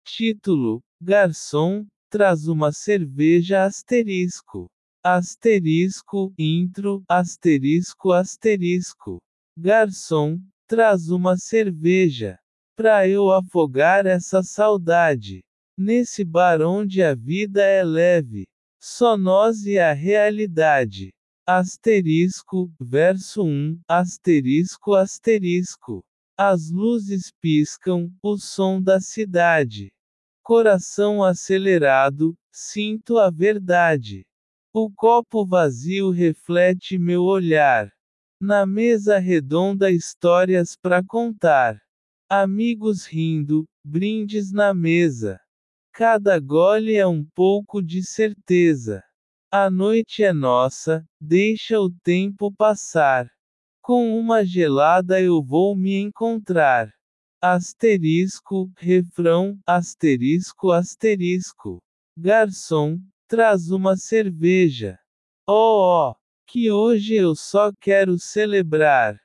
Título: Garçom, traz uma cerveja asterisco. Asterisco, intro, asterisco asterisco. Garçom, traz uma cerveja. Pra eu afogar essa saudade. Nesse bar onde a vida é leve. Só nós e a realidade. Asterisco, verso 1, asterisco asterisco. As luzes piscam, o som da cidade. Coração acelerado, sinto a verdade. O copo vazio reflete meu olhar. Na mesa redonda histórias pra contar. Amigos rindo, brindes na mesa. Cada gole é um pouco de certeza. A noite é nossa, deixa o tempo passar. Com uma gelada eu vou me encontrar. Asterisco, refrão, asterisco asterisco. Garçom, traz uma cerveja. Oh, que hoje eu só quero celebrar.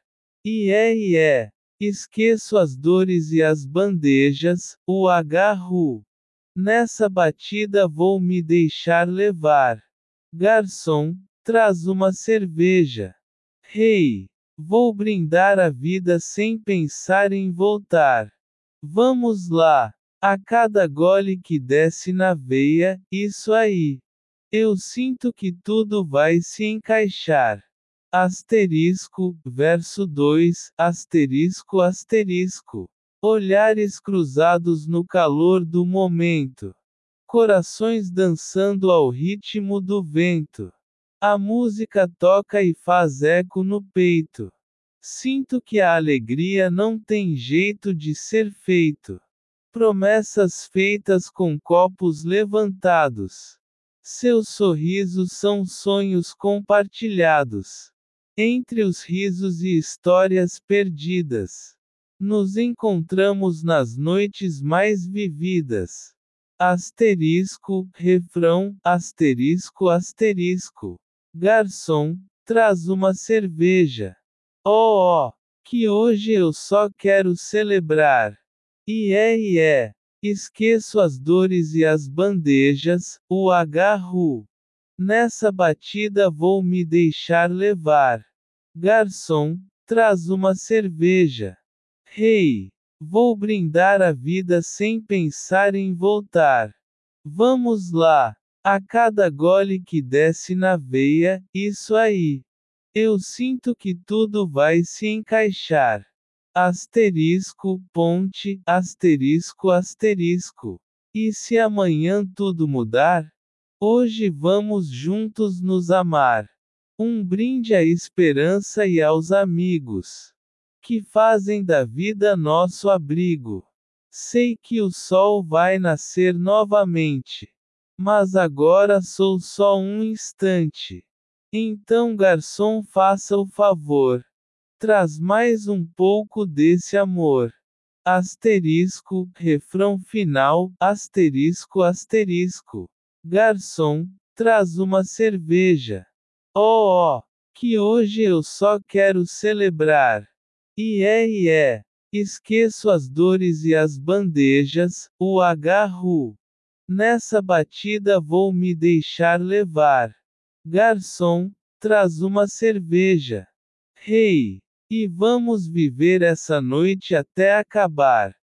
E é. Esqueço as dores e as bandejas, o agarro. Nessa batida vou me deixar levar. Garçom, traz uma cerveja. Rei, vou brindar a vida sem pensar em voltar. Vamos lá. A cada gole que desce na veia, isso aí. Eu sinto que tudo vai se encaixar. Asterisco, verso 2, asterisco asterisco. Olhares cruzados no calor do momento. Corações dançando ao ritmo do vento. A música toca e faz eco no peito. Sinto que a alegria não tem jeito de ser feito. Promessas feitas com copos levantados. Seus sorrisos são sonhos compartilhados. Entre os risos e histórias perdidas. Nos encontramos nas noites mais vividas. Asterisco, refrão, asterisco asterisco. Garçom, traz uma cerveja. Oh, que hoje eu só quero celebrar. E é. Esqueço as dores e as bandejas, o agarro. Nessa batida vou me deixar levar. Garçom, traz uma cerveja. Rei, vou brindar a vida sem pensar em voltar. Vamos lá. A cada gole que desce na veia, isso aí. Eu sinto que tudo vai se encaixar. Asterisco, ponte, asterisco asterisco. E se amanhã tudo mudar? Hoje vamos juntos nos amar. Um brinde à esperança e aos amigos que fazem da vida nosso abrigo. Sei que o sol vai nascer novamente. Mas agora sou só um instante. Então, garçom, faça o favor. Traz mais um pouco desse amor. Asterisco, refrão final, asterisco asterisco. Garçom, traz uma cerveja. Oh, que hoje eu só quero celebrar. E é. Esqueço as dores e as bandejas, o agarro. Nessa batida vou me deixar levar. Garçom, traz uma cerveja. Rei, e vamos viver essa noite até acabar.